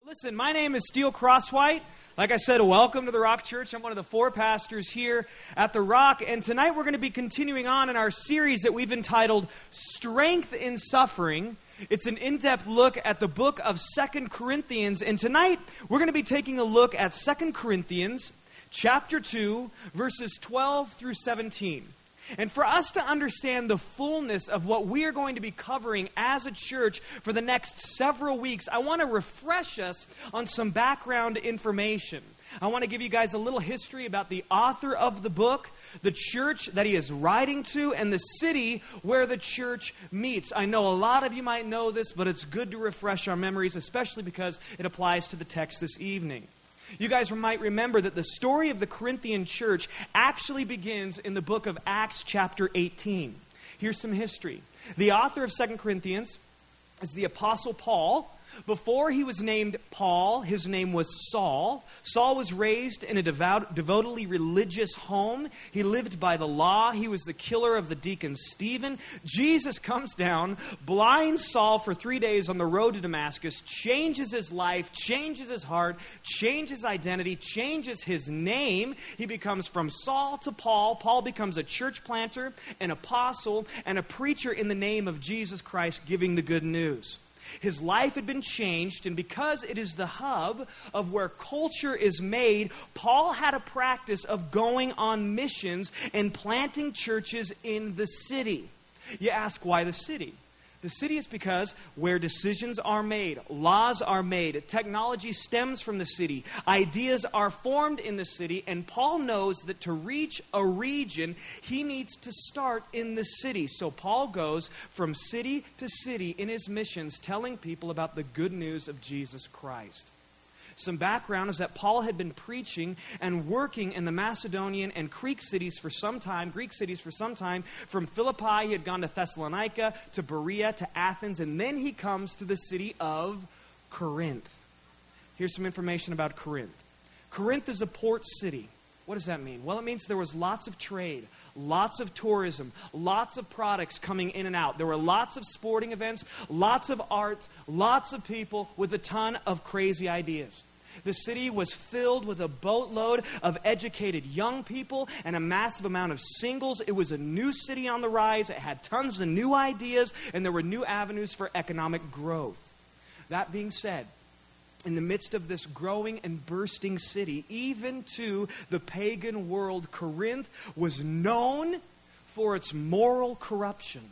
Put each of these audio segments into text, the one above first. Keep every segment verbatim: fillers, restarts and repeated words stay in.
Listen, my name is Steele Crosswhite. Like I said, welcome to the Rock Church. I'm one of the four pastors here at the Rock. And tonight we're going to be continuing on in our series that we've entitled Strength in Suffering. It's an in-depth look at the book of Second Corinthians. And tonight we're going to be taking a look at Second Corinthians chapter two, verses twelve through seventeen. And for us to understand the fullness of what we are going to be covering as a church for the next several weeks, I want to refresh us on some background information. I want to give you guys a little history about the author of the book, the church that he is writing to, and the city where the church meets. I know a lot of you might know this, but it's good to refresh our memories, especially because it applies to the text this evening. You guys might remember that the story of the Corinthian church actually begins in the book of Acts chapter eighteen. Here's some history. The author of Second Corinthians is the Apostle Paul. Before he was named Paul, his name was Saul. Saul was raised in a devout, devotedly religious home. He lived by the law. He was the killer of the deacon Stephen. Jesus comes down, blinds Saul for three days on the road to Damascus, changes his life, changes his heart, changes his identity, changes his name. He becomes from Saul to Paul. Paul becomes a church planter, an apostle, and a preacher in the name of Jesus Christ, giving the good news. His life had been changed, and because it is the hub of where culture is made, Paul had a practice of going on missions and planting churches in the city. You ask, why the city? The city is because where decisions are made, laws are made, technology stems from the city, ideas are formed in the city, and Paul knows that to reach a region, he needs to start in the city. So Paul goes from city to city in his missions, telling people about the good news of Jesus Christ. Some background is that Paul had been preaching and working in the Macedonian and Greek cities for some time, Greek cities for some time. From Philippi, he had gone to Thessalonica, to Berea, to Athens, and then he comes to the city of Corinth. Here's some information about Corinth. Corinth is a port city. What does that mean? Well, it means there was lots of trade, lots of tourism, lots of products coming in and out. There were lots of sporting events, lots of art, lots of people with a ton of crazy ideas. The city was filled with a boatload of educated young people and a massive amount of singles. It was a new city on the rise. It had tons of new ideas, and there were new avenues for economic growth. That being said, in the midst of this growing and bursting city, even to the pagan world, Corinth was known for its moral corruption.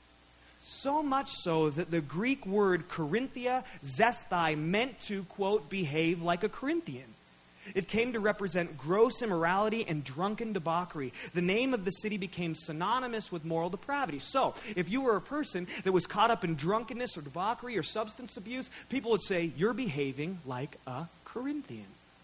So much so that the Greek word Corinthia, zesthai, meant to, quote, behave like a Corinthian. It came to represent gross immorality and drunken debauchery. The name of the city became synonymous with moral depravity. So, if you were a person that was caught up in drunkenness or debauchery or substance abuse, people would say, you're behaving like a Corinthian.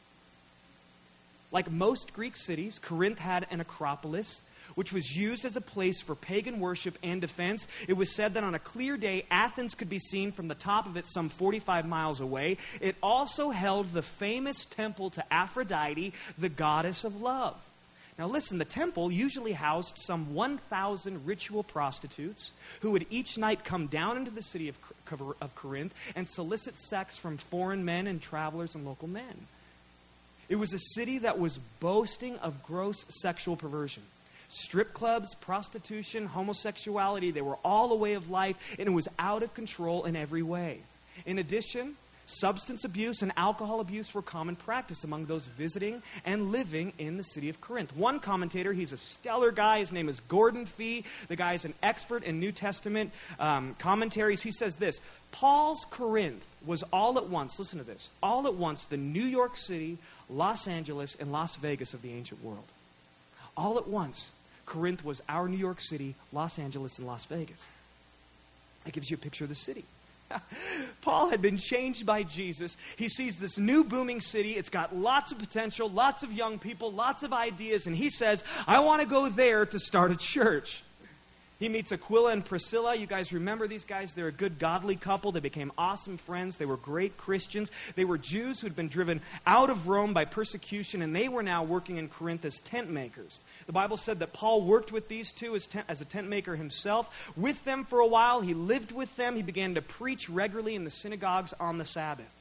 Like most Greek cities, Corinth had an acropolis, which was used as a place for pagan worship and defense. It was said that on a clear day, Athens could be seen from the top of it some forty-five miles away. It also held the famous temple to Aphrodite, the goddess of love. Now listen, the temple usually housed some one thousand ritual prostitutes who would each night come down into the city of, of Corinth and solicit sex from foreign men and travelers and local men. It was a city that was boasting of gross sexual perversion. Strip clubs, prostitution, homosexuality, they were all a way of life, and it was out of control in every way. In addition, substance abuse and alcohol abuse were common practice among those visiting and living in the city of Corinth. One commentator, he's a stellar guy, his name is Gordon Fee. The guy is an expert in New Testament um, commentaries. He says this: Paul's Corinth was all at once, listen to this, all at once the New York City, Los Angeles, and Las Vegas of the ancient world. All at once, Corinth was our New York City, Los Angeles, and Las Vegas. That gives you a picture of the city. Paul had been changed by Jesus. He sees this new booming city. It's got lots of potential, lots of young people, lots of ideas, and he says, I want to go there to start a church. He meets Aquila and Priscilla. You guys remember these guys? They're a good godly couple. They became awesome friends. They were great Christians. They were Jews who'd been driven out of Rome by persecution, and they were now working in Corinth as tent makers. The Bible said that Paul worked with these two as, tent, as a tent maker himself. With them for a while, he lived with them. He began to preach regularly in the synagogues on the Sabbath.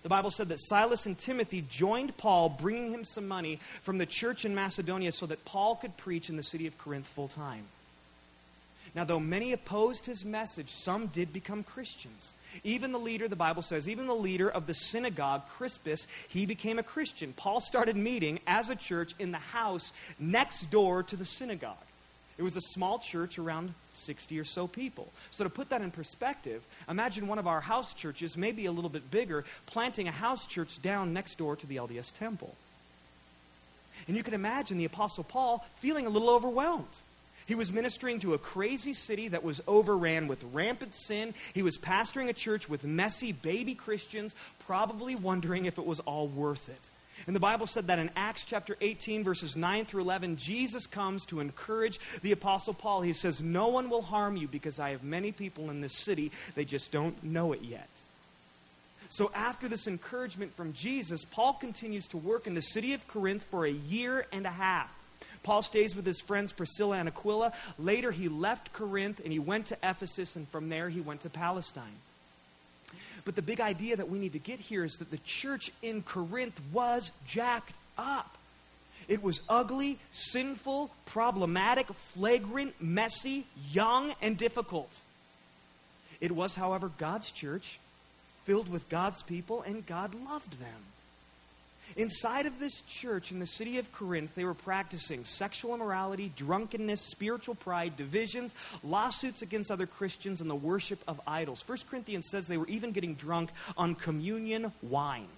The Bible said that Silas and Timothy joined Paul, bringing him some money from the church in Macedonia so that Paul could preach in the city of Corinth full time. Now, though many opposed his message, some did become Christians. Even the leader, the Bible says, even the leader of the synagogue, Crispus, he became a Christian. Paul started meeting as a church in the house next door to the synagogue. It was a small church, around sixty or so people. So to put that in perspective, imagine one of our house churches, maybe a little bit bigger, planting a house church down next door to the L D S temple. And you can imagine the Apostle Paul feeling a little overwhelmed. He was ministering to a crazy city that was overran with rampant sin. He was pastoring a church with messy baby Christians, probably wondering if it was all worth it. And the Bible said that in Acts chapter eighteen, verses nine through eleven, Jesus comes to encourage the Apostle Paul. He says, "No one will harm you because I have many people in this city. They just don't know it yet." So after this encouragement from Jesus, Paul continues to work in the city of Corinth for a year and a half. Paul stays with his friends Priscilla and Aquila. Later, he left Corinth and he went to Ephesus, and from there he went to Palestine. But the big idea that we need to get here is that the church in Corinth was jacked up. It was ugly, sinful, problematic, flagrant, messy, young, and difficult. It was, however, God's church, filled with God's people, and God loved them. Inside of this church in the city of Corinth, they were practicing sexual immorality, drunkenness, spiritual pride, divisions, lawsuits against other Christians, and the worship of idols. First Corinthians says they were even getting drunk on communion wine.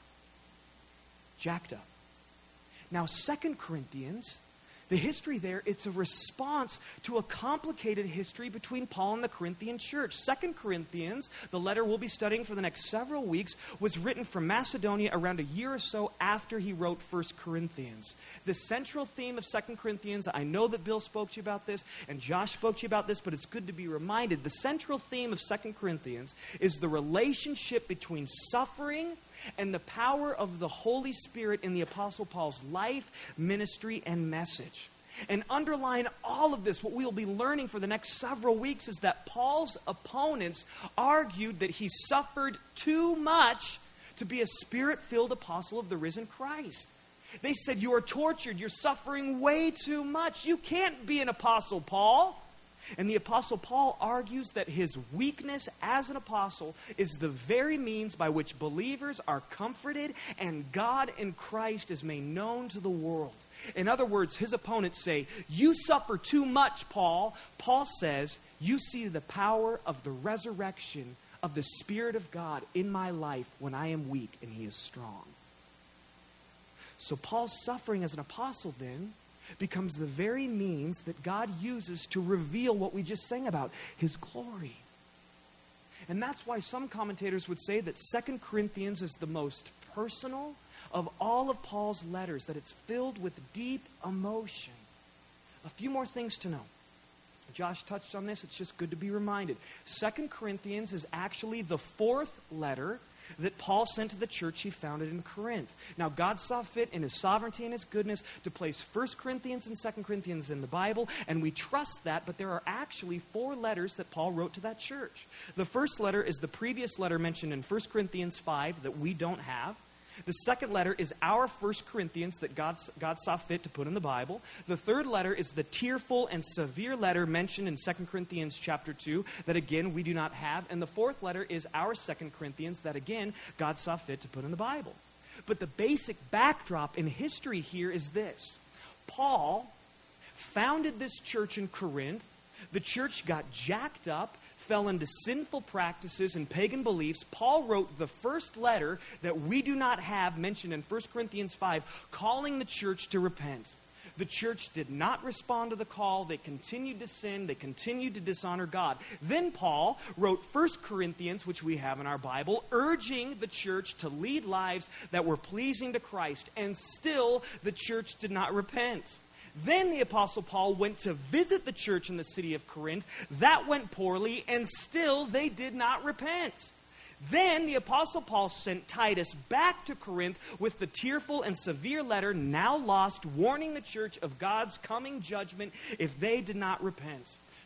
Jacked up. Now, Second Corinthians, the history there, it's a response to a complicated history between Paul and the Corinthian church. Second Corinthians, the letter we'll be studying for the next several weeks, was written from Macedonia around a year or so after he wrote First Corinthians. The central theme of Second Corinthians, I know that Bill spoke to you about this and Josh spoke to you about this, but it's good to be reminded. The central theme of Second Corinthians is the relationship between suffering and the power of the Holy Spirit in the Apostle Paul's life, ministry, and message. And underlying all of this, what we'll be learning for the next several weeks is that Paul's opponents argued that he suffered too much to be a Spirit-filled apostle of the risen Christ. They said, "You are tortured, you're suffering way too much. You can't be an apostle, Paul." And the Apostle Paul argues that his weakness as an apostle is the very means by which believers are comforted and God in Christ is made known to the world. In other words, his opponents say, "You suffer too much, Paul." Paul says, "You see the power of the resurrection of the Spirit of God in my life when I am weak and he is strong." So Paul's suffering as an apostle then becomes the very means that God uses to reveal what we just sang about, his glory. And that's why some commentators would say that Second Corinthians is the most personal of all of Paul's letters, that it's filled with deep emotion. A few more things to know. Josh touched on this, it's just good to be reminded. Second Corinthians is actually the fourth letter that Paul sent to the church he founded in Corinth. Now, God saw fit in his sovereignty and his goodness to place First Corinthians and Second Corinthians in the Bible, and we trust that, but there are actually four letters that Paul wrote to that church. The first letter is the previous letter mentioned in First Corinthians five that we don't have. The second letter is our First Corinthians that God, God saw fit to put in the Bible. The third letter is the tearful and severe letter mentioned in Second Corinthians chapter two that, again, we do not have. And the fourth letter is our Second Corinthians that, again, God saw fit to put in the Bible. But the basic backdrop in history here is this. Paul founded this church in Corinth. The church got jacked up, fell into sinful practices and pagan beliefs. Paul wrote the first letter that we do not have mentioned in First Corinthians five, calling the church to repent. The church did not respond to the call. They continued to sin. They continued to dishonor God. Then Paul wrote First Corinthians, which we have in our Bible, urging the church to lead lives that were pleasing to Christ. And still, the church did not repent. Then the Apostle Paul went to visit the church in the city of Corinth. That went poorly, and still they did not repent. Then the Apostle Paul sent Titus back to Corinth with the tearful and severe letter, now lost, warning the church of God's coming judgment if they did not repent.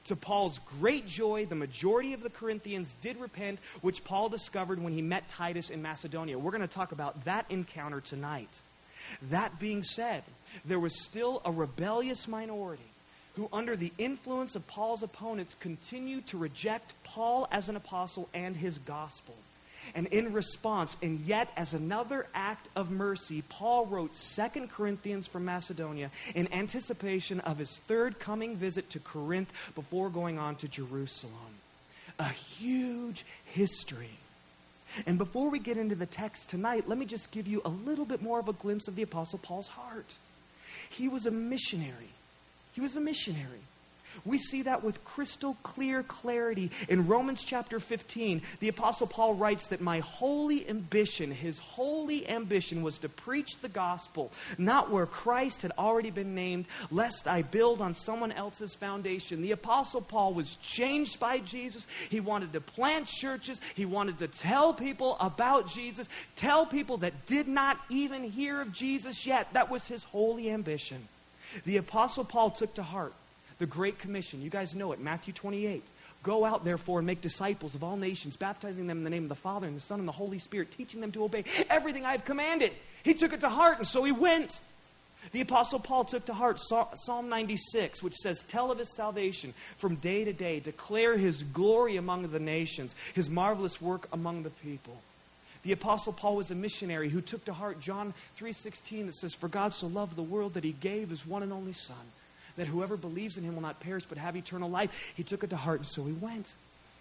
To Paul's great joy, the majority of the Corinthians did repent, which Paul discovered when he met Titus in Macedonia. We're going to talk about that encounter tonight. That being said, there was still a rebellious minority who, under the influence of Paul's opponents, continued to reject Paul as an apostle and his gospel. And in response, and yet as another act of mercy, Paul wrote Second Corinthians from Macedonia in anticipation of his third coming visit to Corinth before going on to Jerusalem. A huge history. And before we get into the text tonight, let me just give you a little bit more of a glimpse of the Apostle Paul's heart. He was a missionary. He was a missionary. We see that with crystal clear clarity in Romans chapter fifteen. The Apostle Paul writes that my holy ambition, his holy ambition was to preach the gospel, not where Christ had already been named, lest I build on someone else's foundation. The Apostle Paul was changed by Jesus. He wanted to plant churches. He wanted to tell people about Jesus, tell people that did not even hear of Jesus yet. That was his holy ambition. The Apostle Paul took to heart the Great Commission. You guys know it, Matthew twenty-eight. Go out, therefore, and make disciples of all nations, baptizing them in the name of the Father and the Son and the Holy Spirit, teaching them to obey everything I have commanded. He took it to heart, and so he went. The Apostle Paul took to heart Psalm ninety-six, which says, tell of his salvation from day to day, declare his glory among the nations, his marvelous work among the people. The Apostle Paul was a missionary who took to heart John three sixteen that says, for God so loved the world that he gave his one and only Son, that whoever believes in him will not perish but have eternal life. He took it to heart, and so he went.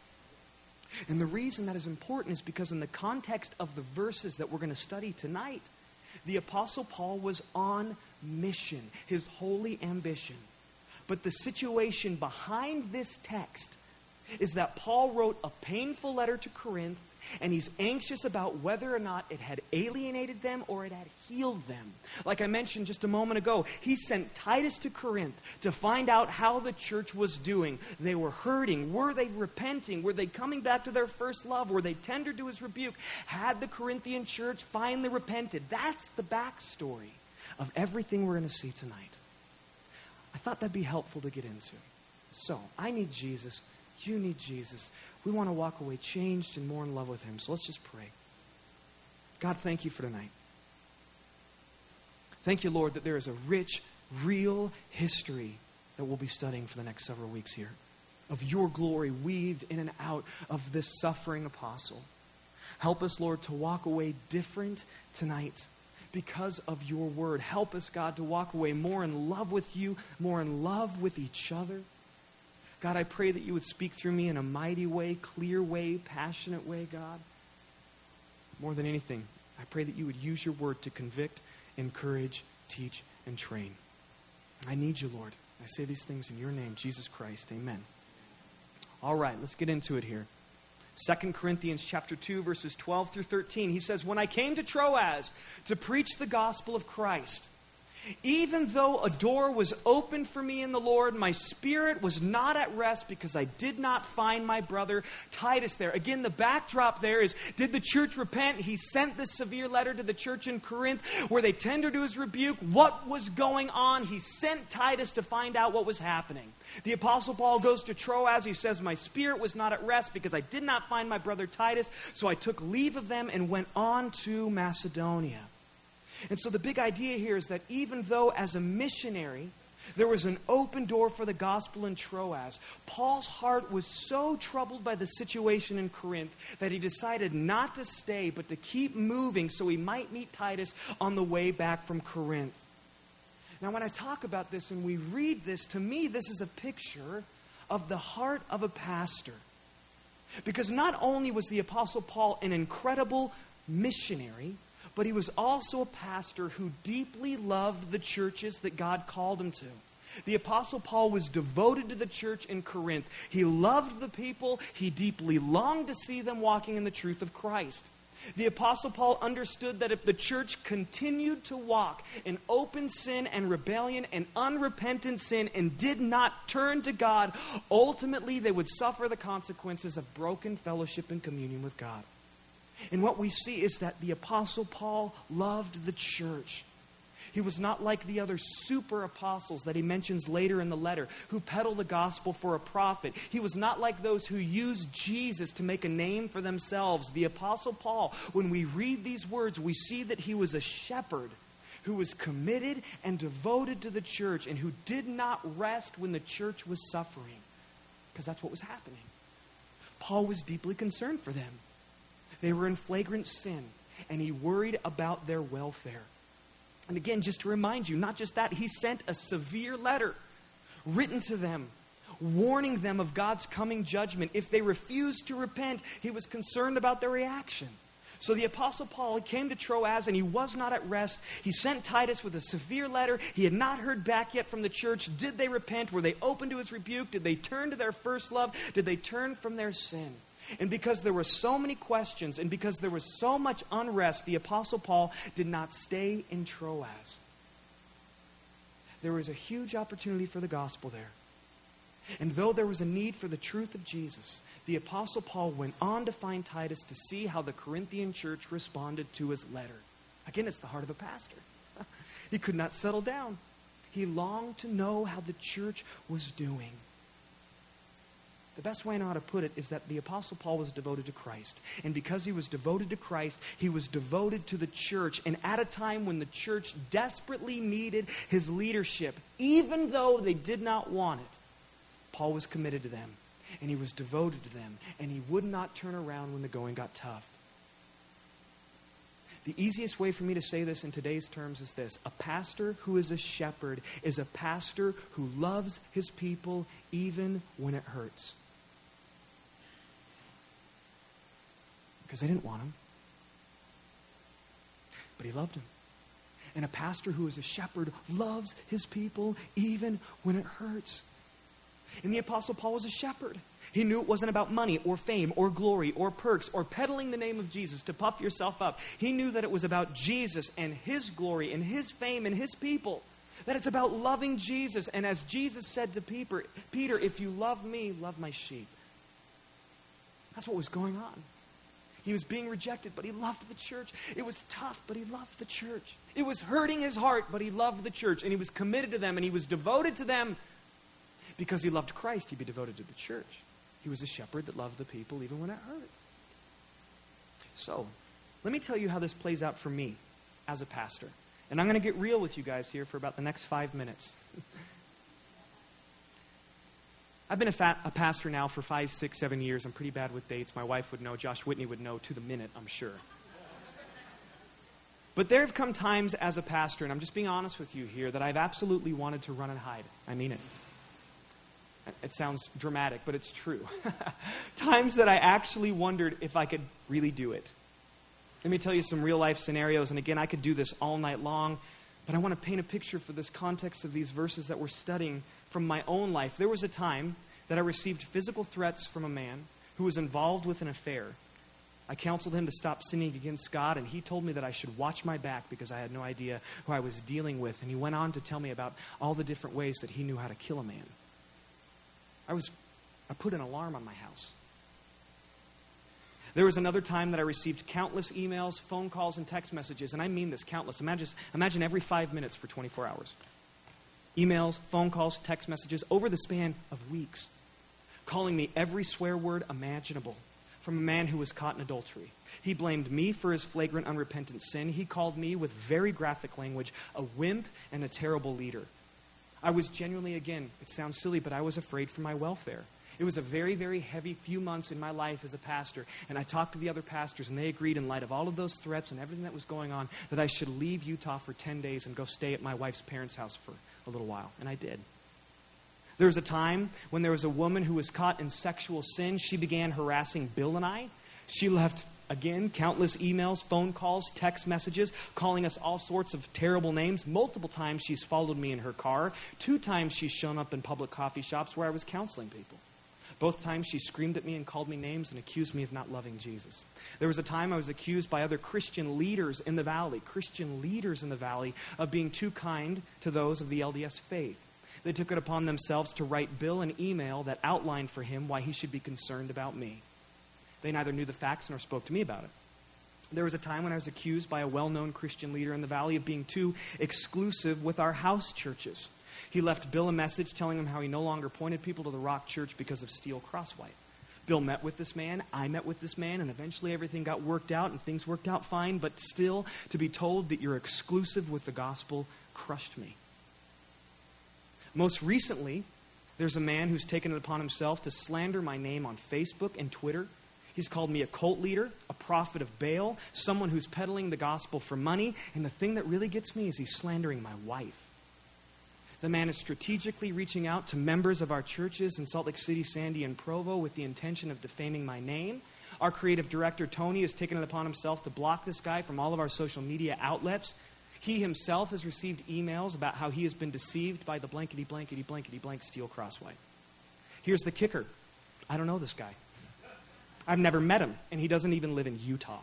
And the reason that is important is because in the context of the verses that we're going to study tonight, the Apostle Paul was on mission, his holy ambition. But the situation behind this text is that Paul wrote a painful letter to Corinth, and he's anxious about whether or not it had alienated them or it had healed them. Like I mentioned just a moment ago, he sent Titus to Corinth to find out how the church was doing. They were hurting. Were they repenting? Were they coming back to their first love? Were they tender to his rebuke? Had the Corinthian church finally repented? That's the backstory of everything we're going to see tonight. I thought that'd be helpful to get into. So, I need Jesus. You need Jesus. We want to walk away changed and more in love with him. So let's just pray. God, thank you for tonight. Thank you, Lord, that there is a rich, real history that we'll be studying for the next several weeks here, of your glory weaved in and out of this suffering apostle. Help us, Lord, to walk away different tonight because of your word. Help us, God, to walk away more in love with you, more in love with each other. God, I pray that you would speak through me in a mighty way, clear way, passionate way, God. More than anything, I pray that you would use your word to convict, encourage, teach, and train. I need you, Lord. I say these things in your name, Jesus Christ. Amen. All right, let's get into it here. Second Corinthians chapter two, verses twelve through thirteen. He says, when I came to Troas to preach the gospel of Christ, even though a door was opened for me in the Lord, my spirit was not at rest because I did not find my brother Titus there. Again, the backdrop there is, did the church repent? He sent this severe letter to the church in Corinth where they tendered to his rebuke. What was going on? He sent Titus to find out what was happening. The Apostle Paul goes to Troas. He says, my spirit was not at rest because I did not find my brother Titus. So I took leave of them and went on to Macedonia. And so the big idea here is that even though as a missionary, there was an open door for the gospel in Troas, Paul's heart was so troubled by the situation in Corinth that he decided not to stay, but to keep moving so he might meet Titus on the way back from Corinth. Now, when I talk about this and we read this, to me, this is a picture of the heart of a pastor. Because not only was the Apostle Paul an incredible missionary, but he was also a pastor who deeply loved the churches that God called him to. The Apostle Paul was devoted to the church in Corinth. He loved the people. He deeply longed to see them walking in the truth of Christ. The Apostle Paul understood that if the church continued to walk in open sin and rebellion and unrepentant sin and did not turn to God, ultimately they would suffer the consequences of broken fellowship and communion with God. And what we see is that the Apostle Paul loved the church. He was not like the other super apostles that he mentions later in the letter, who peddle the gospel for a profit. He was not like those who use Jesus to make a name for themselves. The Apostle Paul, when we read these words, we see that he was a shepherd who was committed and devoted to the church and who did not rest when the church was suffering, because that's what was happening. Paul was deeply concerned for them. They were in flagrant sin, and he worried about their welfare. And again, just to remind you, not just that, he sent a severe letter written to them, warning them of God's coming judgment. If they refused to repent, he was concerned about their reaction. So the Apostle Paul came to Troas, and he was not at rest. He sent Titus with a severe letter. He had not heard back yet from the church. Did they repent? Were they open to his rebuke? Did they turn to their first love? Did they turn from their sin? And because there were so many questions, and because there was so much unrest, the Apostle Paul did not stay in Troas. There was a huge opportunity for the gospel there. And though there was a need for the truth of Jesus, the Apostle Paul went on to find Titus to see how the Corinthian church responded to his letter. Again, it's the heart of a pastor. He could not settle down. He longed to know how the church was doing. The best way I know how to put it is that the Apostle Paul was devoted to Christ. And because he was devoted to Christ, he was devoted to the church. And at a time when the church desperately needed his leadership, even though they did not want it, Paul was committed to them. And he was devoted to them. And he would not turn around when the going got tough. The easiest way for me to say this in today's terms is this. A pastor who is a shepherd is a pastor who loves his people even when it hurts. Because they didn't want him. But he loved him. And a pastor who is a shepherd loves his people even when it hurts. And the Apostle Paul was a shepherd. He knew it wasn't about money or fame or glory or perks or peddling the name of Jesus to puff yourself up. He knew that it was about Jesus and his glory and his fame and his people. That it's about loving Jesus. And as Jesus said to Peter, Peter, if you love me, love my sheep. That's what was going on. He was being rejected, but he loved the church. It was tough, but he loved the church. It was hurting his heart, but he loved the church. And he was committed to them, and he was devoted to them. Because he loved Christ, he'd be devoted to the church. He was a shepherd that loved the people even when it hurt. So, let me tell you how this plays out for me as a pastor. And I'm going to get real with you guys here for about the next five minutes. I've been a, fat, a pastor now for five, six, seven years. I'm pretty bad with dates. My wife would know. Josh Whitney would know to the minute, I'm sure. But there have come times as a pastor, and I'm just being honest with you here, that I've absolutely wanted to run and hide. I mean it. It sounds dramatic, but it's true. Times that I actually wondered if I could really do it. Let me tell you some real life scenarios. And again, I could do this all night long. But I want to paint a picture for this context of these verses that we're studying from my own life. There was a time that I received physical threats from a man who was involved with an affair. I counseled him to stop sinning against God, and he told me that I should watch my back because I had no idea who I was dealing with. And he went on to tell me about all the different ways that he knew how to kill a man. I was, I put an alarm on my house. There was another time that I received countless emails, phone calls, and text messages, and I mean this, countless. Imagine, imagine every five minutes for twenty-four hours. Emails, phone calls, text messages over the span of weeks, calling me every swear word imaginable from a man who was caught in adultery. He blamed me for his flagrant, unrepentant sin. He called me with very graphic language a wimp and a terrible leader. I was genuinely, again, it sounds silly, but I was afraid for my welfare. It was a very, very heavy few months in my life as a pastor. And I talked to the other pastors, and they agreed in light of all of those threats and everything that was going on that I should leave Utah for ten days and go stay at my wife's parents' house for a little while. And I did. There was a time when there was a woman who was caught in sexual sin. She began harassing Bill and I. She left, again, countless emails, phone calls, text messages, calling us all sorts of terrible names. Multiple times she's followed me in her car. Two times she's shown up in public coffee shops where I was counseling people. Both times she screamed at me and called me names and accused me of not loving Jesus. There was a time I was accused by other Christian leaders in the valley, Christian leaders in the valley, of being too kind to those of the L D S faith. They took it upon themselves to write Bill an email that outlined for him why he should be concerned about me. They neither knew the facts nor spoke to me about it. There was a time when I was accused by a well-known Christian leader in the valley of being too exclusive with our house churches. He left Bill a message telling him how he no longer pointed people to the Rock Church because of Steel Crosswhite. Bill met with this man, I met with this man, and eventually everything got worked out and things worked out fine, but still to be told that you're exclusive with the gospel crushed me. Most recently, there's a man who's taken it upon himself to slander my name on Facebook and Twitter. He's called me a cult leader, a prophet of Baal, someone who's peddling the gospel for money. And the thing that really gets me is he's slandering my wife. The man is strategically reaching out to members of our churches in Salt Lake City, Sandy, and Provo with the intention of defaming my name. Our creative director, Tony, has taken it upon himself to block this guy from all of our social media outlets. He himself has received emails about how he has been deceived by the blankety, blankety, blankety, blank Steel Crosswhite. Here's the kicker. I don't know this guy. I've never met him, and he doesn't even live in Utah.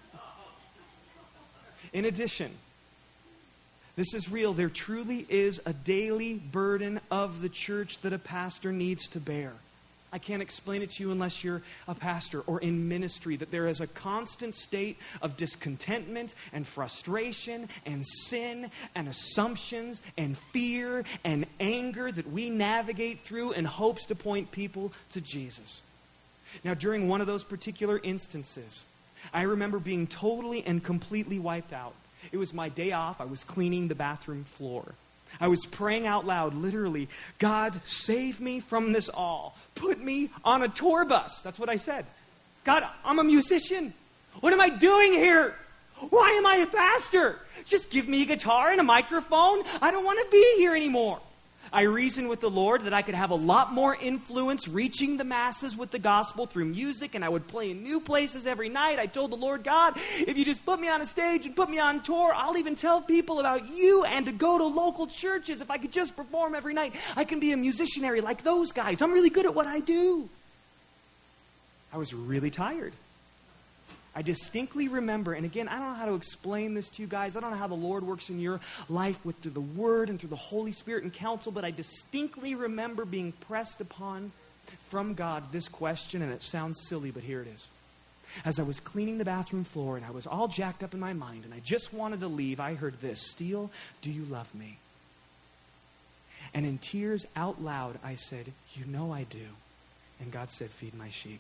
In addition, this is real. There truly is a daily burden of the church that a pastor needs to bear. I can't explain it to you unless you're a pastor or in ministry, that there is a constant state of discontentment and frustration and sin and assumptions and fear and anger that we navigate through in hopes to point people to Jesus. Now, during one of those particular instances, I remember being totally and completely wiped out. It was my day off. I was cleaning the bathroom floor. I was praying out loud, literally, God, save me from this all. Put me on a tour bus. That's what I said. God, I'm a musician. What am I doing here? Why am I a pastor? Just give me a guitar and a microphone. I don't want to be here anymore. I reasoned with the Lord that I could have a lot more influence reaching the masses with the gospel through music, and I would play in new places every night. I told the Lord, God, if you just put me on a stage and put me on tour, I'll even tell people about you and to go to local churches. If I could just perform every night, I can be a musicianary like those guys. I'm really good at what I do. I was really tired. I distinctly remember, and again, I don't know how to explain this to you guys. I don't know how the Lord works in your life with through the Word and through the Holy Spirit and counsel, but I distinctly remember being pressed upon from God this question, and it sounds silly, but here it is. As I was cleaning the bathroom floor, and I was all jacked up in my mind, and I just wanted to leave, I heard this, Steele, do you love me? And in tears out loud, I said, you know I do. And God said, feed my sheep.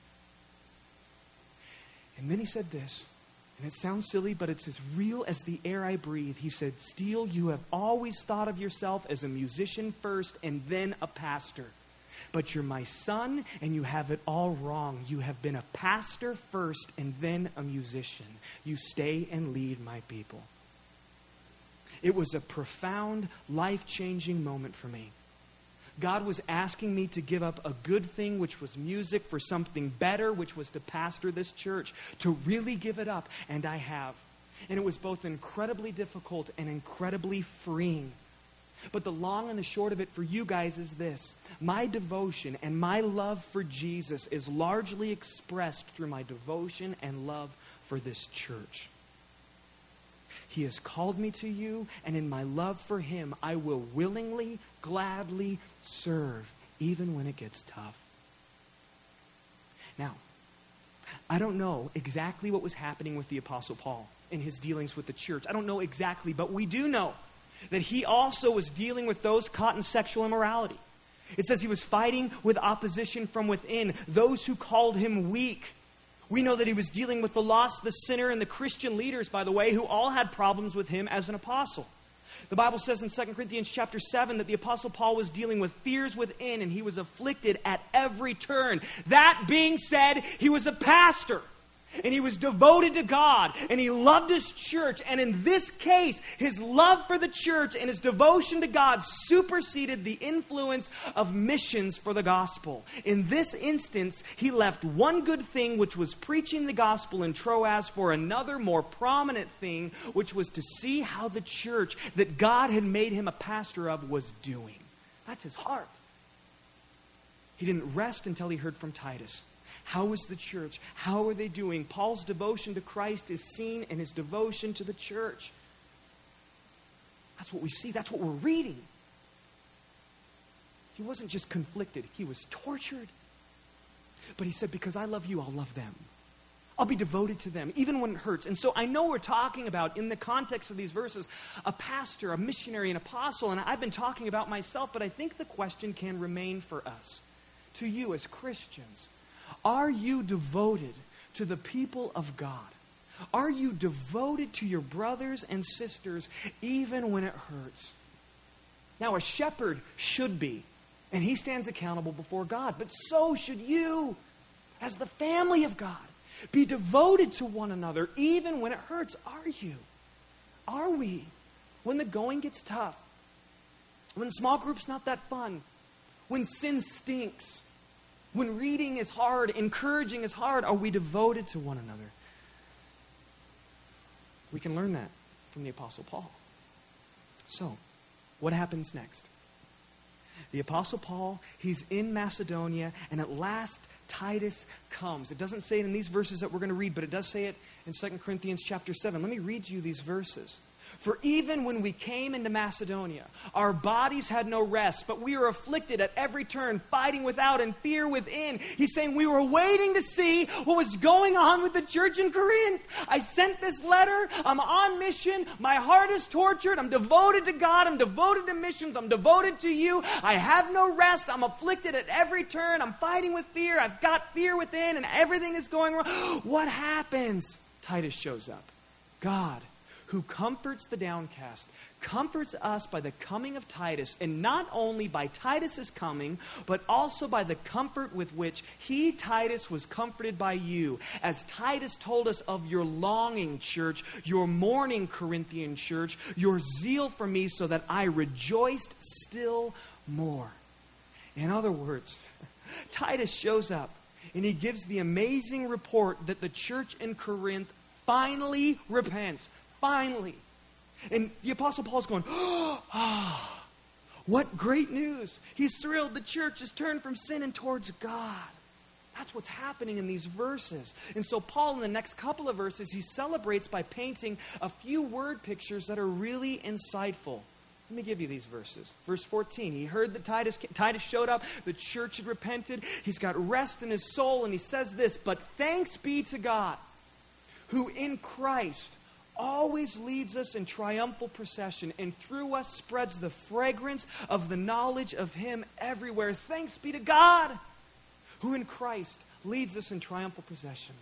And then he said this, and it sounds silly, but it's as real as the air I breathe. He said, Steele, you have always thought of yourself as a musician first and then a pastor. But you're my son, and you have it all wrong. You have been a pastor first and then a musician. You stay and lead my people. It was a profound, life-changing moment for me. God was asking me to give up a good thing, which was music, for something better, which was to pastor this church, to really give it up, and I have. And it was both incredibly difficult and incredibly freeing. But the long and the short of it for you guys is this. My devotion and my love for Jesus is largely expressed through my devotion and love for this church. He has called me to you, and in my love for him, I will willingly, gladly serve, even when it gets tough. Now, I don't know exactly what was happening with the Apostle Paul in his dealings with the church. I don't know exactly, but we do know that he also was dealing with those caught in sexual immorality. It says he was fighting with opposition from within, those who called him weak. We know that he was dealing with the lost, the sinner, and the Christian leaders, by the way, who all had problems with him as an apostle. The Bible says in Second Corinthians chapter seven that the Apostle Paul was dealing with fears within, and he was afflicted at every turn. That being said, he was a pastor. And he was devoted to God, and he loved his church. And in this case, his love for the church and his devotion to God superseded the influence of missions for the gospel. In this instance, he left one good thing, which was preaching the gospel in Troas, for another more prominent thing, which was to see how the church that God had made him a pastor of was doing. That's his heart. He didn't rest until he heard from Titus. How is the church? How are they doing? Paul's devotion to Christ is seen in his devotion to the church. That's what we see. That's what we're reading. He wasn't just conflicted. He was tortured. But he said, because I love you, I'll love them. I'll be devoted to them, even when it hurts. And so I know we're talking about, in the context of these verses, a pastor, a missionary, an apostle. And I've been talking about myself, but I think the question can remain for us, to you as Christians. Are you devoted to the people of God? Are you devoted to your brothers and sisters, even when it hurts? Now, a shepherd should be, and he stands accountable before God, but so should you, as the family of God. Be devoted to one another, even when it hurts. Are you? Are we? When the going gets tough, when small group's not that fun, when sin stinks, when reading is hard, encouraging is hard, are we devoted to one another? We can learn that from the Apostle Paul. So, what happens next? The Apostle Paul, he's in Macedonia, and at last Titus comes. It doesn't say it in these verses that we're going to read, but it does say it in Second Corinthians chapter seven. Let me read you these verses. For even when we came into Macedonia, our bodies had no rest, but we were afflicted at every turn, fighting without and fear within. He's saying we were waiting to see what was going on with the church in Corinth. I sent this letter. I'm on mission. My heart is tortured. I'm devoted to God. I'm devoted to missions. I'm devoted to you. I have no rest. I'm afflicted at every turn. I'm fighting with fear. I've got fear within, and everything is going wrong. What happens? Titus shows up. God, who comforts the downcast, comforts us by the coming of Titus, and not only by Titus's coming, but also by the comfort with which he, Titus, was comforted by you. As Titus told us of your longing, church, your mourning, Corinthian church, your zeal for me, so that I rejoiced still more. In other words, Titus shows up, and he gives the amazing report that the church in Corinth finally repents. Finally. And the Apostle Paul's going, oh, what great news. He's thrilled the church has turned from sin and towards God. That's what's happening in these verses. And so Paul, in the next couple of verses, he celebrates by painting a few word pictures that are really insightful. Let me give you these verses. Verse fourteen, he heard that Titus, Titus showed up, the church had repented, he's got rest in his soul, and he says this, but thanks be to God, who in Christ always leads us in triumphal procession, and through us spreads the fragrance of the knowledge of him everywhere. Thanks be to God, who in Christ leads us in triumphal procession.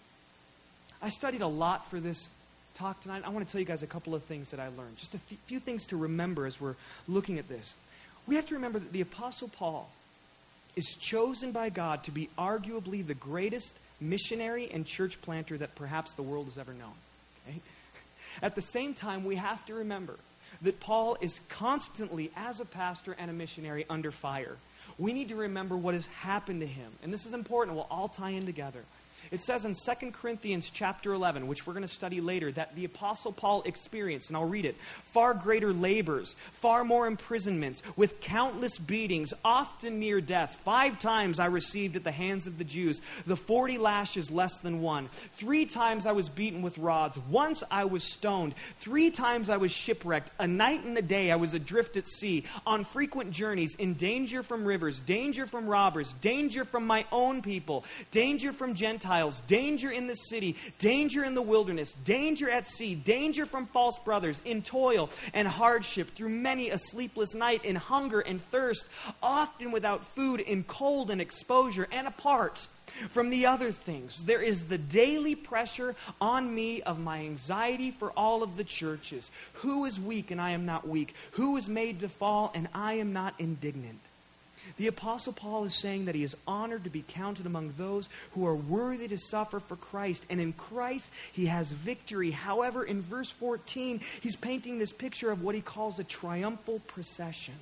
I studied a lot for this talk tonight. I want to tell you guys a couple of things that I learned. Just a f- few things to remember as we're looking at this. We have to remember that the Apostle Paul is chosen by God to be arguably the greatest missionary and church planter that perhaps the world has ever known. Okay? At the same time, we have to remember that Paul is constantly, as a pastor and a missionary, under fire. We need to remember what has happened to him. And this is important. We'll all tie in together. It says in Second Corinthians chapter eleven, which we're going to study later, that the Apostle Paul experienced, and I'll read it, far greater labors, far more imprisonments, with countless beatings, often near death. Five times I received at the hands of the Jews the forty lashes less than one. Three times I was beaten with rods. Once I was stoned. Three times I was shipwrecked. A night and a day I was adrift at sea, on frequent journeys, in danger from rivers, danger from robbers, danger from my own people, danger from Gentiles, danger in the city, danger in the wilderness, danger at sea, danger from false brothers, in toil and hardship, through many a sleepless night, in hunger and thirst, often without food, in cold and exposure, and apart from the other things, there is the daily pressure on me of my anxiety for all of the churches. Who is weak and I am not weak? Who is made to fall and I am not indignant? The Apostle Paul is saying that he is honored to be counted among those who are worthy to suffer for Christ. And in Christ, he has victory. However, in verse fourteen, he's painting this picture of what he calls a triumphal procession.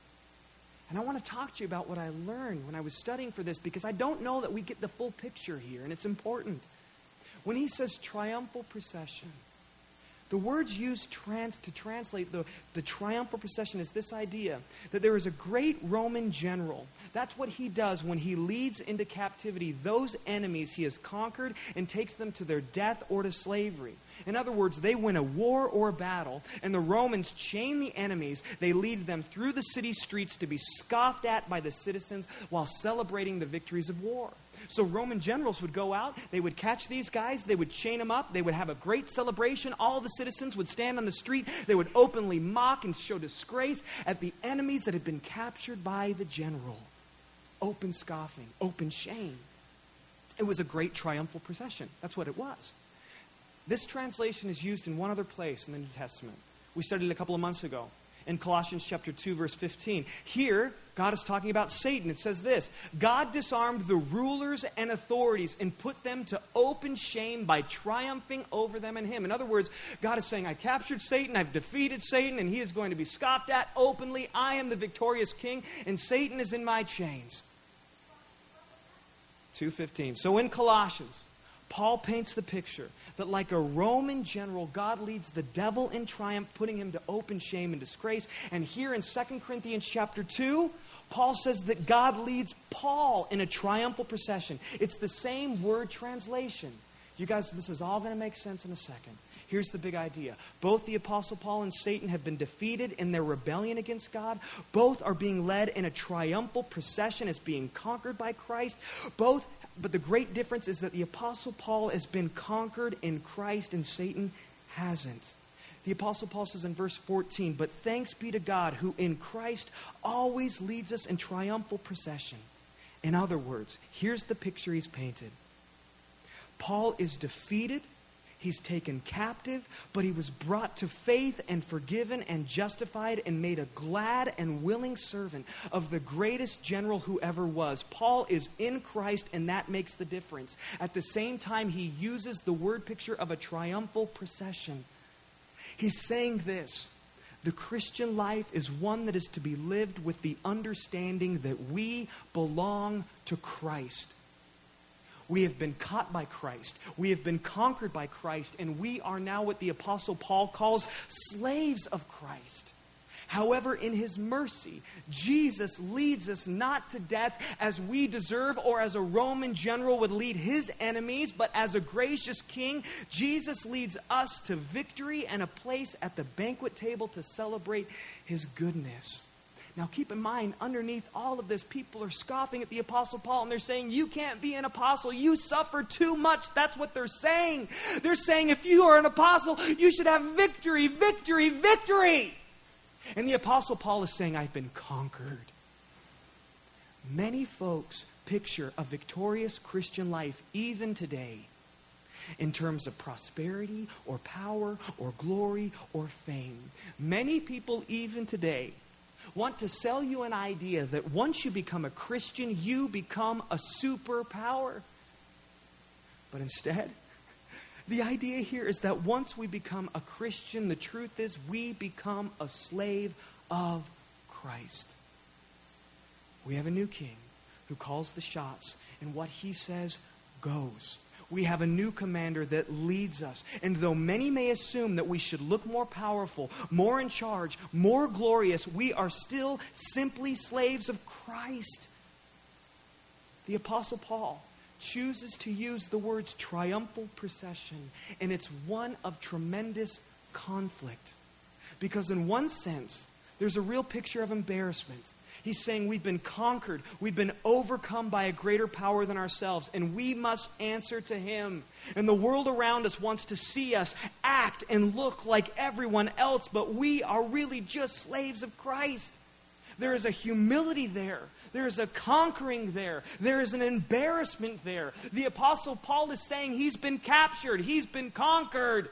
And I want to talk to you about what I learned when I was studying for this, because I don't know that we get the full picture here, and it's important. When he says triumphal procession, the words used trans, to translate the, the triumphal procession is this idea that there is a great Roman general. That's what he does when he leads into captivity those enemies he has conquered and takes them to their death or to slavery. In other words, they win a war or a battle, and the Romans chain the enemies. They lead them through the city streets to be scoffed at by the citizens while celebrating the victories of war. So Roman generals would go out, they would catch these guys, they would chain them up, they would have a great celebration. All the citizens would stand on the street, they would openly mock and show disgrace at the enemies that had been captured by the general. Open scoffing, open shame. It was a great triumphal procession. That's what it was. This translation is used in one other place in the New Testament. We studied it a couple of months ago in Colossians chapter two, verse fifteen. Here, God is talking about Satan. It says this: God disarmed the rulers and authorities and put them to open shame by triumphing over them in him. In other words, God is saying, I captured Satan, I've defeated Satan, and he is going to be scoffed at openly. I am the victorious king, and Satan is in my chains. two fifteen. So in Colossians, Paul paints the picture that like a Roman general, God leads the devil in triumph, putting him to open shame and disgrace. And here in Second Corinthians chapter two, Paul says that God leads Paul in a triumphal procession. It's the same word translation. You guys, this is all going to make sense in a second. Here's the big idea. Both the Apostle Paul and Satan have been defeated in their rebellion against God. Both are being led in a triumphal procession as being conquered by Christ. Both, but the great difference is that the Apostle Paul has been conquered in Christ and Satan hasn't. The Apostle Paul says in verse fourteen, but thanks be to God who in Christ always leads us in triumphal procession. In other words, here's the picture he's painted. Paul is defeated. He's taken captive, but he was brought to faith and forgiven and justified and made a glad and willing servant of the greatest general who ever was. Paul is in Christ, and that makes the difference. At the same time, he uses the word picture of a triumphal procession. He's saying this: the Christian life is one that is to be lived with the understanding that we belong to Christ. We have been caught by Christ. We have been conquered by Christ. And we are now what the Apostle Paul calls slaves of Christ. However, in his mercy, Jesus leads us not to death as we deserve or as a Roman general would lead his enemies, but as a gracious king, Jesus leads us to victory and a place at the banquet table to celebrate his goodness. Now keep in mind, underneath all of this, people are scoffing at the Apostle Paul and they're saying, you can't be an apostle. You suffer too much. That's what they're saying. They're saying if you are an apostle, you should have victory, victory, victory. And the Apostle Paul is saying, I've been conquered. Many folks picture a victorious Christian life even today in terms of prosperity or power or glory or fame. Many people even today want to sell you an idea that once you become a Christian, you become a superpower. But instead, the idea here is that once we become a Christian, the truth is we become a slave of Christ. We have a new king who calls the shots, and what he says goes. We have a new commander that leads us. And though many may assume that we should look more powerful, more in charge, more glorious, we are still simply slaves of Christ. The Apostle Paul chooses to use the words triumphal procession, and it's one of tremendous conflict. Because in one sense, there's a real picture of embarrassment. He's saying we've been conquered, we've been overcome by a greater power than ourselves, and we must answer to him. And the world around us wants to see us act and look like everyone else, but we are really just slaves of Christ. There is a humility there. There is a conquering there. There is an embarrassment there. The Apostle Paul is saying he's been captured, he's been conquered.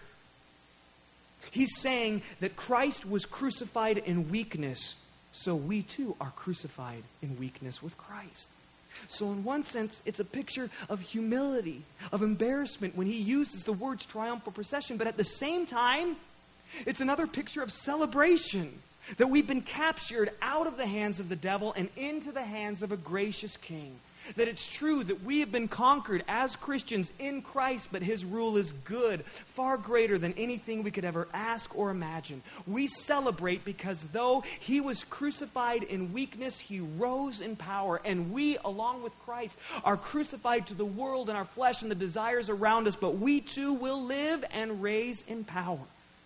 He's saying that Christ was crucified in weakness, so we too are crucified in weakness with Christ. So in one sense, it's a picture of humility, of embarrassment when he uses the words triumphal procession. But at the same time, it's another picture of celebration, that we've been captured out of the hands of the devil and into the hands of a gracious king. That it's true that we have been conquered as Christians in Christ, but his rule is good, far greater than anything we could ever ask or imagine. We celebrate because though he was crucified in weakness, he rose in power. And we, along with Christ, are crucified to the world and our flesh and the desires around us, but we too will live and raise in power.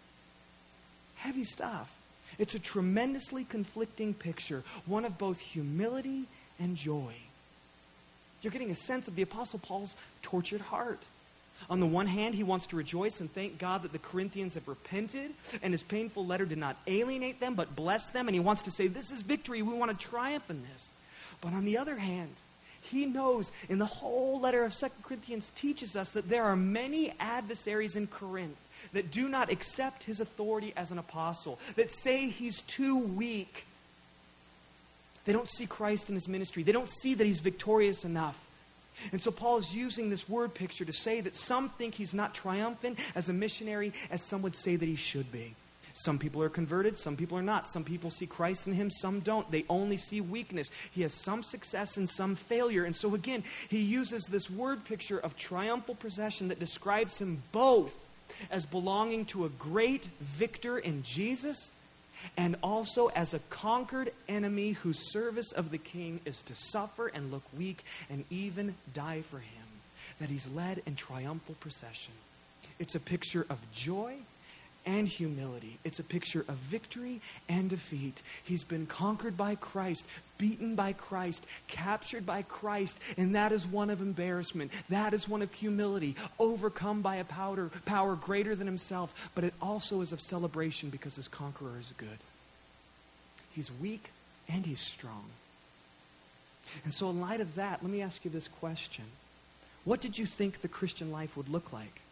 Heavy stuff. It's a tremendously conflicting picture, one of both humility and joy. You're getting a sense of the Apostle Paul's tortured heart. On the one hand, he wants to rejoice and thank God that the Corinthians have repented, and his painful letter did not alienate them, but bless them. And he wants to say, this is victory. We want to triumph in this. But on the other hand, he knows, in the whole letter of Second Corinthians teaches us that there are many adversaries in Corinth that do not accept his authority as an apostle, that say he's too weak. They don't see Christ in his ministry. They don't see that he's victorious enough. And so Paul is using this word picture to say that some think he's not triumphant as a missionary as some would say that he should be. Some people are converted, some people are not. Some people see Christ in him, some don't. They only see weakness. He has some success and some failure. And so again, he uses this word picture of triumphal procession that describes him both as belonging to a great victor in Jesus and also as a conquered enemy whose service of the king is to suffer and look weak and even die for him, that he's led in triumphal procession. It's a picture of joy and humility. It's a picture of victory and defeat. He's been conquered by Christ, beaten by Christ, captured by Christ, and that is one of embarrassment. That is one of humility, overcome by a power, power greater than himself, but it also is of celebration because his conqueror is good. He's weak and he's strong. And so in light of that, let me ask you this question. What did you think the Christian life would look like?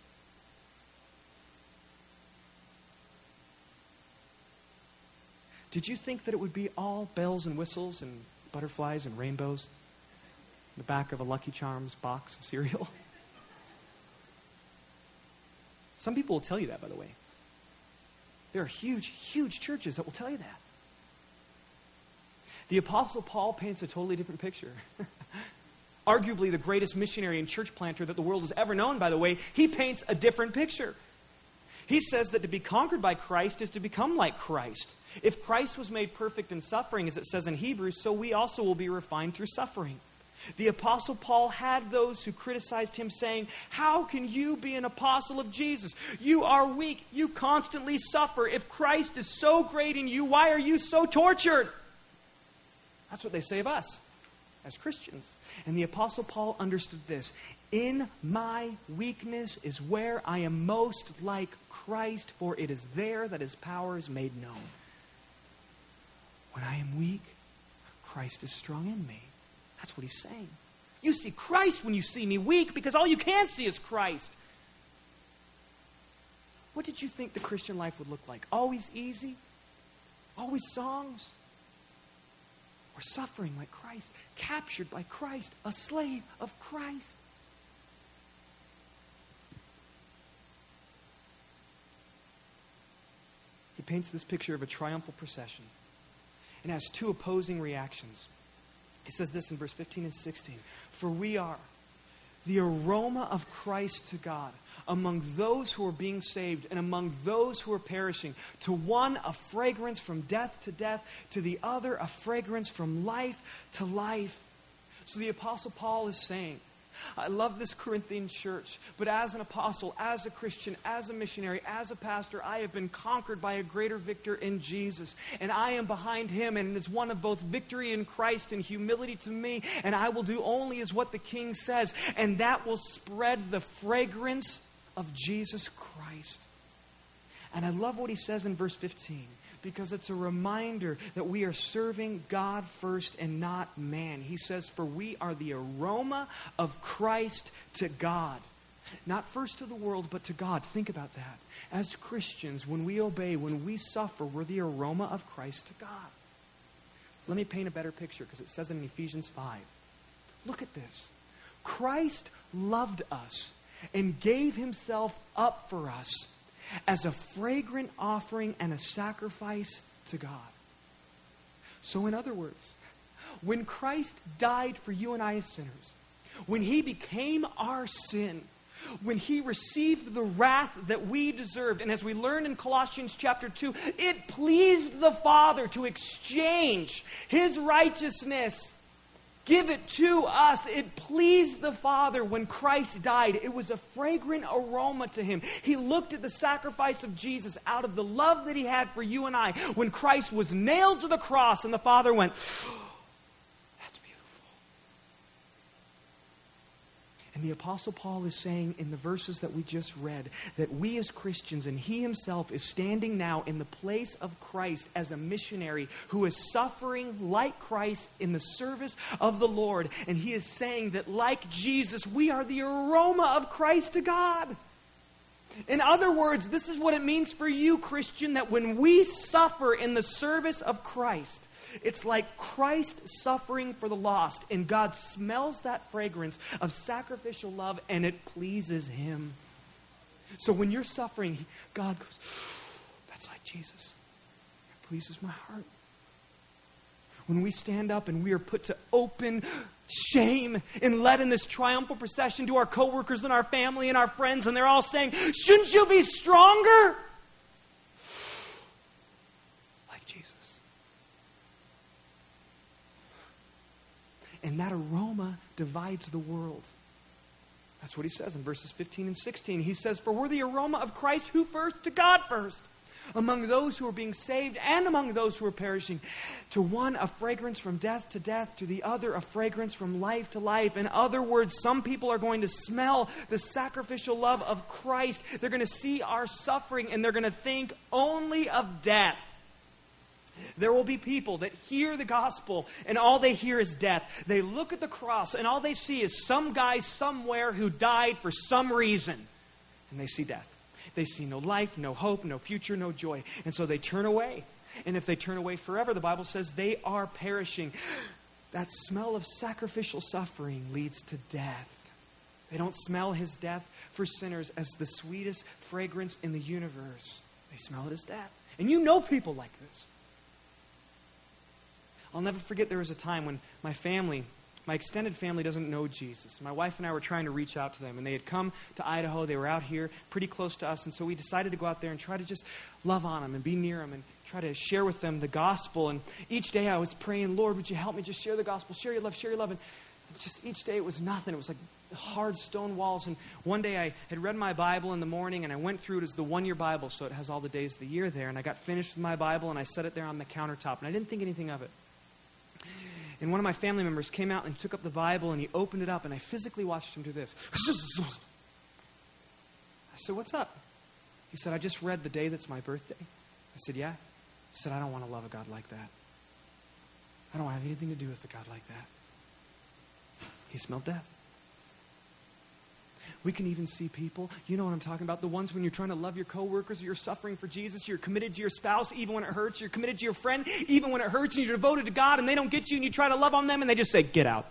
Did you think that it would be all bells and whistles and butterflies and rainbows in the back of a Lucky Charms box of cereal? Some people will tell you that, by the way. There are huge, huge churches that will tell you that. The Apostle Paul paints a totally different picture. Arguably the greatest missionary and church planter that the world has ever known, by the way, he paints a different picture. He says that to be conquered by Christ is to become like Christ. If Christ was made perfect in suffering, as it says in Hebrews, so we also will be refined through suffering. The Apostle Paul had those who criticized him saying, how can you be an apostle of Jesus? You are weak. You constantly suffer. If Christ is so great in you, why are you so tortured? That's what they say of us as Christians. And the Apostle Paul understood this. In my weakness is where I am most like Christ, for it is there that his power is made known. When I am weak, Christ is strong in me. That's what he's saying. You see Christ when you see me weak because all you can see is Christ. What did you think the Christian life would look like? Always easy? Always songs? Or suffering like Christ? Captured by Christ? A slave of Christ? He paints this picture of a triumphal procession and has two opposing reactions. He says this in verse fifteen and sixteen. For we are the aroma of Christ to God among those who are being saved and among those who are perishing. To one, a fragrance from death to death. To the other, a fragrance from life to life. So the Apostle Paul is saying, I love this Corinthian church, but as an apostle, as a Christian, as a missionary, as a pastor, I have been conquered by a greater victor in Jesus. And I am behind him, and it is one of both victory in Christ and humility to me. And I will do only as what the King says. And that will spread the fragrance of Jesus Christ. And I love what he says in verse fifteen. Because it's a reminder that we are serving God first and not man. He says, for we are the aroma of Christ to God. Not first to the world, but to God. Think about that. As Christians, when we obey, when we suffer, we're the aroma of Christ to God. Let me paint a better picture because it says it in Ephesians five. Look at this. Christ loved us and gave himself up for us as a fragrant offering and a sacrifice to God. So in other words, when Christ died for you and I as sinners, when he became our sin, when he received the wrath that we deserved, and as we learn in Colossians chapter two, it pleased the Father to exchange his righteousness, give it to us. It pleased the Father when Christ died. It was a fragrant aroma to him. He looked at the sacrifice of Jesus out of the love that he had for you and I. When Christ was nailed to the cross and the Father went, oh, that's beautiful. And the Apostle Paul is saying in the verses that we just read that we as Christians, and he himself is standing now in the place of Christ as a missionary who is suffering like Christ in the service of the Lord. And he is saying that like Jesus, we are the aroma of Christ to God. In other words, this is what it means for you, Christian, that when we suffer in the service of Christ, it's like Christ suffering for the lost, and God smells that fragrance of sacrificial love, and it pleases him. So when you're suffering, God goes, that's like Jesus. It pleases my heart. When we stand up and we are put to open shame and led in this triumphal procession to our coworkers and our family and our friends, and they're all saying, shouldn't you be stronger? Like Jesus. And that aroma divides the world. That's what he says in verses fifteen and sixteen. He says, for we're the aroma of Christ, who first? To God first. Among those who are being saved and among those who are perishing. To one, a fragrance from death to death. To the other, a fragrance from life to life. In other words, some people are going to smell the sacrificial love of Christ. They're going to see our suffering and they're going to think only of death. There will be people that hear the gospel and all they hear is death. They look at the cross and all they see is some guy somewhere who died for some reason. And they see death. They see no life, no hope, no future, no joy. And so they turn away. And if they turn away forever, the Bible says they are perishing. That smell of sacrificial suffering leads to death. They don't smell his death for sinners as the sweetest fragrance in the universe. They smell it as death. And you know people like this. I'll never forget there was a time when my family... My extended family doesn't know Jesus. My wife and I were trying to reach out to them. And they had come to Idaho. They were out here pretty close to us. And so we decided to go out there and try to just love on them and be near them and try to share with them the gospel. And each day I was praying, Lord, would you help me just share the gospel, share your love, share your love. And just each day it was nothing. It was like hard stone walls. And one day I had read my Bible in the morning and I went through it as the one-year Bible. So it has all the days of the year there. And I got finished with my Bible and I set it there on the countertop. And I didn't think anything of it. And one of my family members came out and took up the Bible and he opened it up and I physically watched him do this. I said, what's up? He said, I just read the day that's my birthday. I said, yeah? He said, I don't want to love a God like that. I don't want to have anything to do with a God like that. He smelled death. We can even see people, you know what I'm talking about, the ones when you're trying to love your coworkers, you're suffering for Jesus, you're committed to your spouse even when it hurts, you're committed to your friend even when it hurts, and you're devoted to God and they don't get you and you try to love on them and they just say, get out.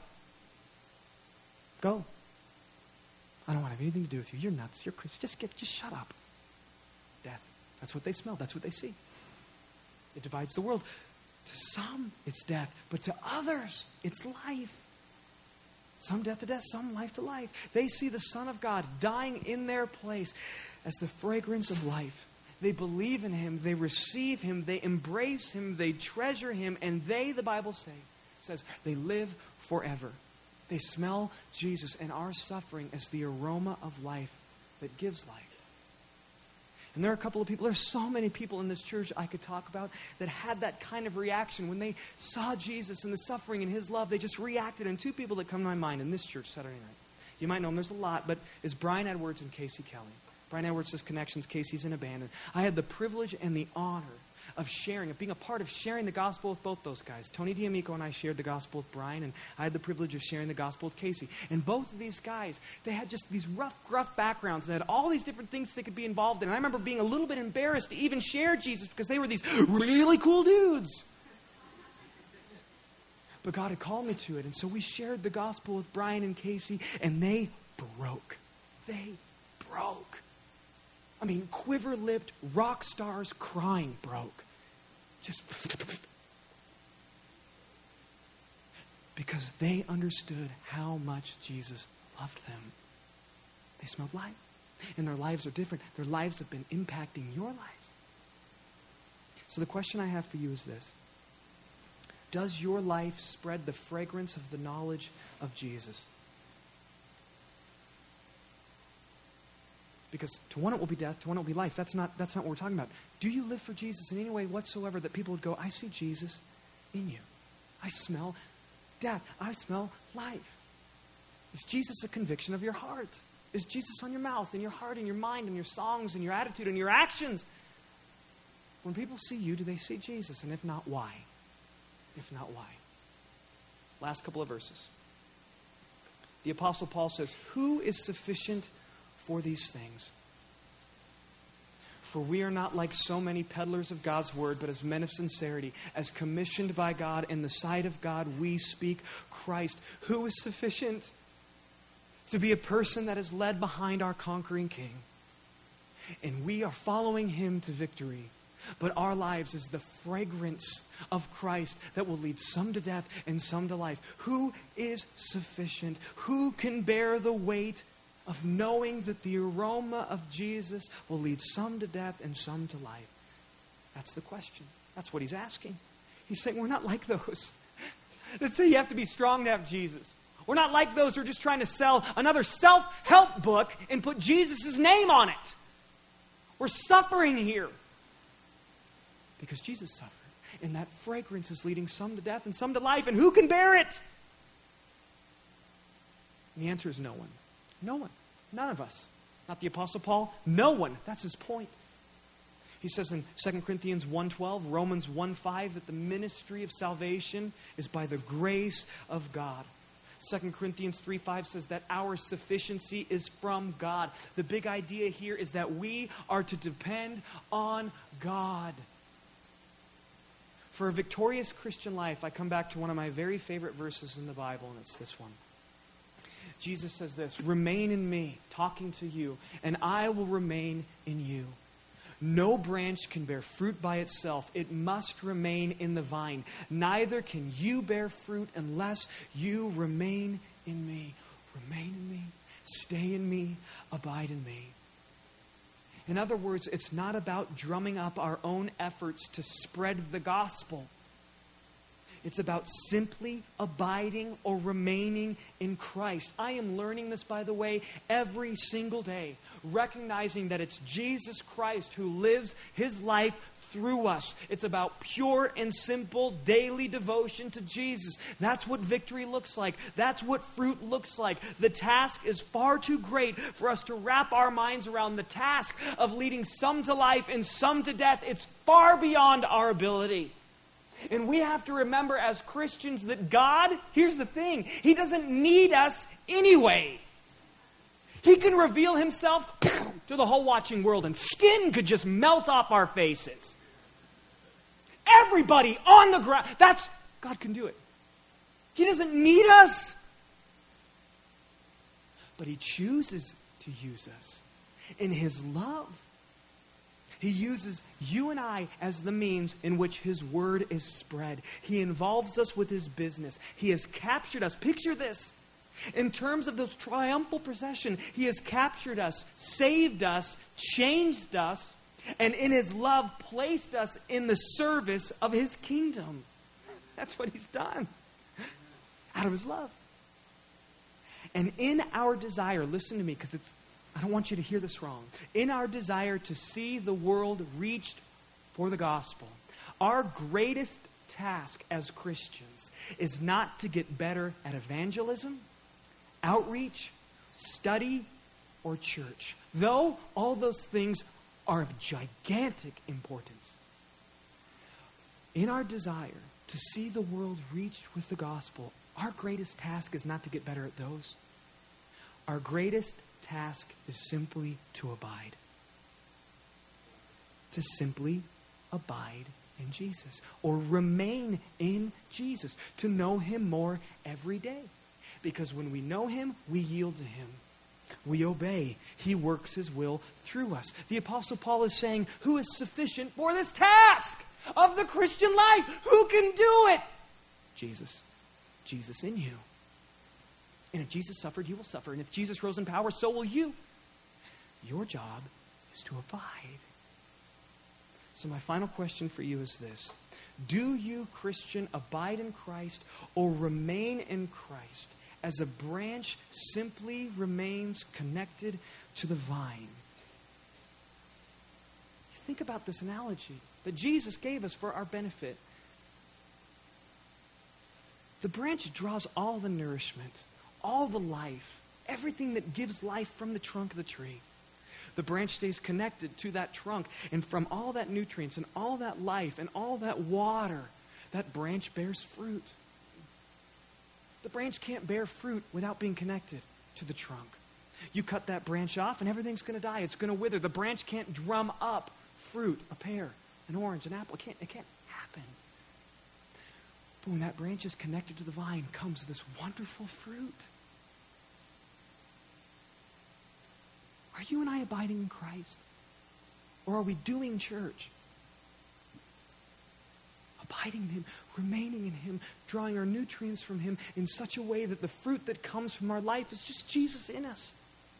Go. I don't want to have anything to do with you. You're nuts. You're crazy. Just get, just shut up. Death. That's what they smell. That's what they see. It divides the world. To some, it's death, but to others, it's life. Some death to death, some life to life. They see the Son of God dying in their place as the fragrance of life. They believe in him. They receive him. They embrace him. They treasure him. And they, the Bible say, says, they live forever. They smell Jesus and our suffering as the aroma of life that gives life. And there are a couple of people, there's so many people in this church I could talk about that had that kind of reaction. When they saw Jesus and the suffering and his love, they just reacted. And two people that come to my mind in this church Saturday night. You might know them, there's a lot, but is Brian Edwards and Casey Kelly. Brian Edwards does Connections, Casey's in a band. And I had the privilege and the honor of sharing, of being a part of sharing the gospel with both those guys. Tony D'Amico and I shared the gospel with Brian, and I had the privilege of sharing the gospel with Casey. And both of these guys, they had just these rough, gruff backgrounds and had all these different things they could be involved in. And I remember being a little bit embarrassed to even share Jesus because they were these really cool dudes. But God had called me to it, and so we shared the gospel with Brian and Casey, and they broke. They broke. I mean, quiver-lipped rock stars crying broke. Just because they understood how much Jesus loved them. They smelled life. And their lives are different. Their lives have been impacting your lives. So the question I have for you is this. Does your life spread the fragrance of the knowledge of Jesus? Because to one it will be death, to one it will be life. That's not, that's not what we're talking about. Do you live for Jesus in any way whatsoever that people would go, I see Jesus in you. I smell death. I smell life. Is Jesus a conviction of your heart? Is Jesus on your mouth, in your heart, in your mind, in your songs, in your attitude, in your actions? When people see you, do they see Jesus? And if not, why? If not, why? Last couple of verses. The Apostle Paul says, who is sufficient for these things? For we are not like so many peddlers of God's word, but as men of sincerity, as commissioned by God in the sight of God, we speak Christ. Who is sufficient to be a person that is led behind our conquering King? And we are following him to victory. But our lives is the fragrance of Christ that will lead some to death and some to life. Who is sufficient? Who can bear the weight of knowing that the aroma of Jesus will lead some to death and some to life? That's the question. That's what he's asking. He's saying we're not like those that say you have to be strong to have Jesus. We're not like those who are just trying to sell another self-help book and put Jesus' name on it. We're suffering here because Jesus suffered. And that fragrance is leading some to death and some to life. And who can bear it? And the answer is no one. No one. None of us. Not the Apostle Paul. No one. That's his point. He says in Second Corinthians one twelve, Romans one five, that the ministry of salvation is by the grace of God. Second Corinthians three five says that our sufficiency is from God. The big idea here is that we are to depend on God. For a victorious Christian life, I come back to one of my very favorite verses in the Bible, and it's this one. Jesus says this, remain in me, talking to you, and I will remain in you. No branch can bear fruit by itself. It must remain in the vine. Neither can you bear fruit unless you remain in me. Remain in me. Stay in me. Abide in me. In other words, it's not about drumming up our own efforts to spread the gospel. It's about simply abiding or remaining in Christ. I am learning this, by the way, every single day, recognizing that it's Jesus Christ who lives his life through us. It's about pure and simple daily devotion to Jesus. That's what victory looks like. That's what fruit looks like. The task is far too great for us to wrap our minds around the task of leading some to life and some to death. It's far beyond our ability. And we have to remember as Christians that God, here's the thing, he doesn't need us anyway. He can reveal himself to the whole watching world and skin could just melt off our faces. Everybody on the ground. That's, God can do it. He doesn't need us. But he chooses to use us in his love. He uses you and I as the means in which his word is spread. He involves us with his business. He has captured us. Picture this. In terms of this triumphal procession, he has captured us, saved us, changed us, and in his love placed us in the service of his kingdom. That's what he's done. Out of his love. And in our desire, listen to me because it's I don't want you to hear this wrong. In our desire to see the world reached for the gospel, our greatest task as Christians is not to get better at evangelism, outreach, study, or church. Though all those things are of gigantic importance. In our desire to see the world reached with the gospel, our greatest task is not to get better at those. Our greatest task is simply to abide. To simply abide in Jesus. Or remain in Jesus. To know him more every day. Because when we know him, we yield to him. We obey. He works his will through us. The Apostle Paul is saying, who is sufficient for this task of the Christian life? Who can do it? Jesus. Jesus in you. And if Jesus suffered, you will suffer. And if Jesus rose in power, so will you. Your job is to abide. So my final question for you is this. Do you, Christian, abide in Christ or remain in Christ as a branch simply remains connected to the vine? Think about this analogy that Jesus gave us for our benefit. The branch draws all the nourishment, all the life, everything that gives life from the trunk of the tree. The branch stays connected to that trunk, and from all that nutrients and all that life and all that water, that branch bears fruit. The branch can't bear fruit without being connected to the trunk. You cut that branch off and everything's going to die. It's going to wither. The branch can't drum up fruit, a pear, an orange, an apple. It can't, it can't happen. But when that branch is connected to the vine comes this wonderful fruit. Are you and I abiding in Christ? Or are we doing church? Abiding in Him, remaining in Him, drawing our nutrients from Him in such a way that the fruit that comes from our life is just Jesus in us.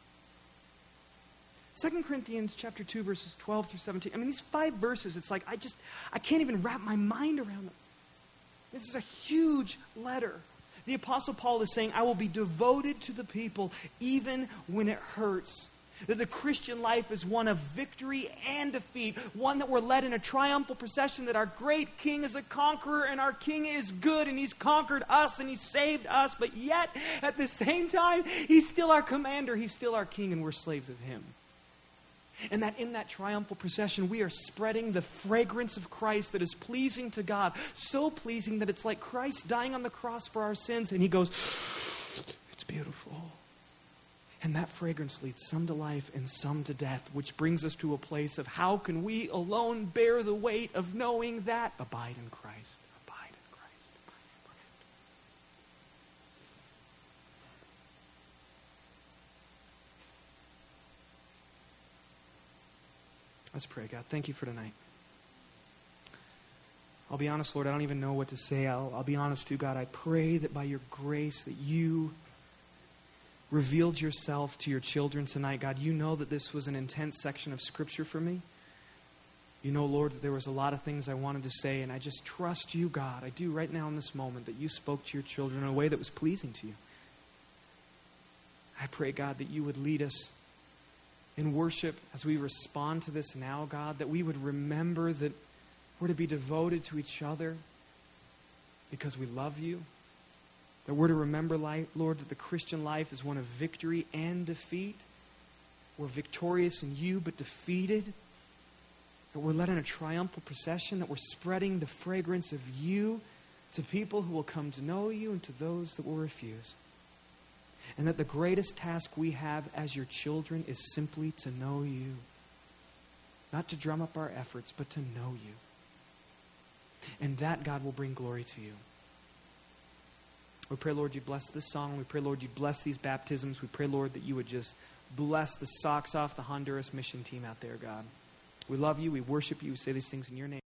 Second Corinthians chapter two, verses twelve through seventeen. I mean, these five verses, it's like I just, I can't even wrap my mind around them. This is a huge letter. The Apostle Paul is saying, I will be devoted to the people even when it hurts. That the Christian life is one of victory and defeat. One that we're led in a triumphal procession, that our great King is a conqueror and our King is good and He's conquered us and He's saved us. But yet, at the same time, He's still our commander. He's still our King and we're slaves of Him. And that in that triumphal procession, we are spreading the fragrance of Christ that is pleasing to God. So pleasing that it's like Christ dying on the cross for our sins. And He goes, it's beautiful. And that fragrance leads some to life and some to death, which brings us to a place of how can we alone bear the weight of knowing that? Abide in Christ. Abide in Christ. Abide in Christ. Let's pray, God. Thank You for tonight. I'll be honest, Lord, I don't even know what to say. I'll, I'll be honest too, God. I pray that by Your grace that You revealed Yourself to Your children tonight. God, You know that this was an intense section of Scripture for me. You know, Lord, that there was a lot of things I wanted to say, and I just trust You, God. I do right now in this moment that You spoke to Your children in a way that was pleasing to You. I pray, God, that You would lead us in worship as we respond to this now, God, that we would remember that we're to be devoted to each other because we love You. That we're to remember, Lord, that the Christian life is one of victory and defeat. We're victorious in You, but defeated. That we're led in a triumphal procession, that we're spreading the fragrance of You to people who will come to know You and to those that will refuse. And that the greatest task we have as Your children is simply to know You. Not to drum up our efforts, but to know You. And that, God, will bring glory to You. We pray, Lord, You bless this song. We pray, Lord, You bless these baptisms. We pray, Lord, that You would just bless the socks off the Honduras mission team out there, God. We love You. We worship You. We say these things in Your name.